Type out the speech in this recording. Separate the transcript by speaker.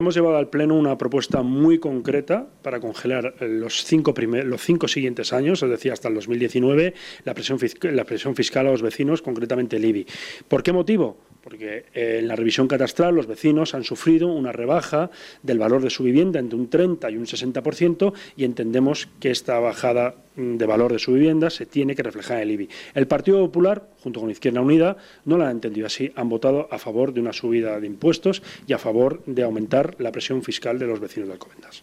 Speaker 1: Hemos llevado al Pleno una propuesta muy concreta para congelar los cinco siguientes años, es decir, hasta el 2019, la presión fiscal a los vecinos, concretamente el IBI. ¿Por qué motivo? Porque en la revisión catastral los vecinos han sufrido una rebaja del valor de su vivienda entre un 30 y un 60% y entendemos que esta bajada de valor de su vivienda se tiene que reflejar en el IBI. El Partido Popular, junto con Izquierda Unida, no lo han entendido así. Han votado a favor de una subida de impuestos y a favor de aumentar la presión fiscal de los vecinos de Alcobendas.